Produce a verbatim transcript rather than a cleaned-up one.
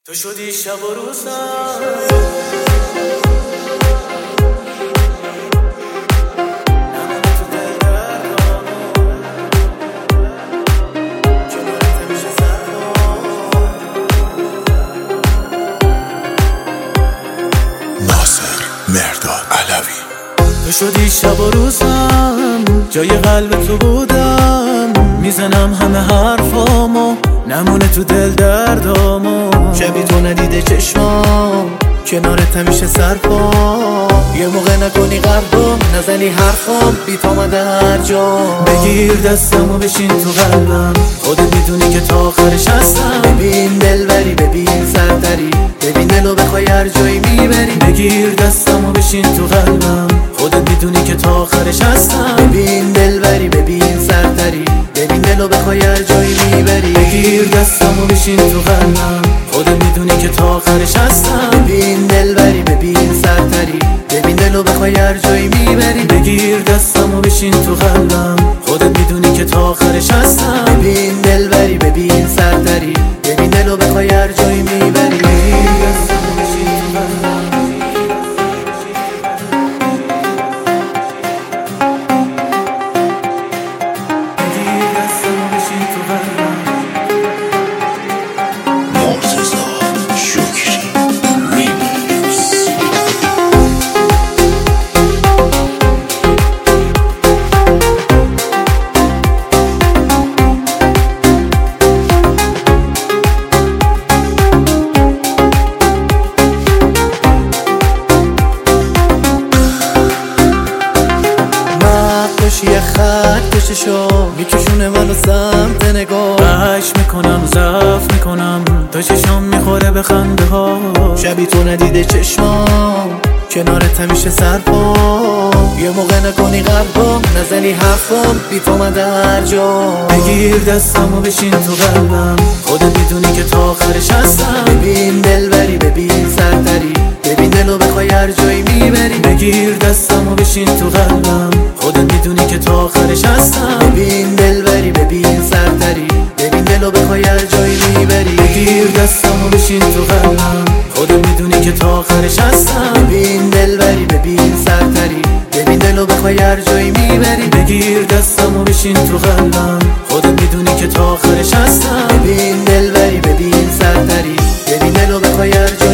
تو شدی شب و روزم، نمونه تو دل دردامو، کنارت همیشه سرما. ناصر مهرداد علوی. تو شدی شب و روزم، جای قلب تو بودم، میزنم همه حرفامو، نمونه تو دل دردامو. شبی تو ندیده چشمام، کنارت همیشه سرپا. یه موقع نکنی قلبم، نزنی حرفام، بیت آمده هر جا. بگیر دستمو بشین تو قلبم، خودت میدونی که تا آخرش هستم. ببین دلبری، ببین سرتری، ببین دلو بخوای هر جایی میبری. بگیر دستمو بشین تو قلبم، خودت میدونی که تا آخرش هستم. ببین دلبری، ببین سرتری، ببین دلو بخوای هر جایی میبری. بگیر دستمو بشین تو قلبم، خودت میدونی که تا آخرش هستم. ببین دلبری، ببین سرتری، ببین دلو بخوای هر جایی میبری. بگیر دستمو بشین تو قلبم، خودت میدونی که تا آخرش هستم. ببین دلبری، ببین سرتری، ببین دلو بخوای هر جایی میبری. بگیر دستمو بشین تو قلبم. یه خط پشتشو میکشونه منو سمت نگاه. بهش میکنم ضعف میکنم تا چشم میخوره به خنده ها. شبی تو ندیده چشمام، کنارت همیشه سرپا. یه موقع نکنی قلبم، نزنی حرفم، بیت آمده هر جا. بگیر دستمو بشین تو قلبم، خودت میدونی که تا آخرش هستم. ببین دلبری، ببین سرتری، ببین دلو بخوای هر جایی میبری. بگیر دستمو بشین تو قلبم، خودت میدونی که تا آخرش هستم. ببین دلبری، ببین سرتری، ببین دلو بخوای هر جایی میبری. بگیر دستمو بشین تو قلبم، خودت میدونی که تا آخرش هستم. ببین دلبری، ببین سرتری، ببین دلو بخوای هر جایی میبری. بگیر دستمو بشین تو قلبم، خودت میدونی که تا آخرش هستم. ببین دلبری، ببین سرتری، ببین دلو بخوای هر جایی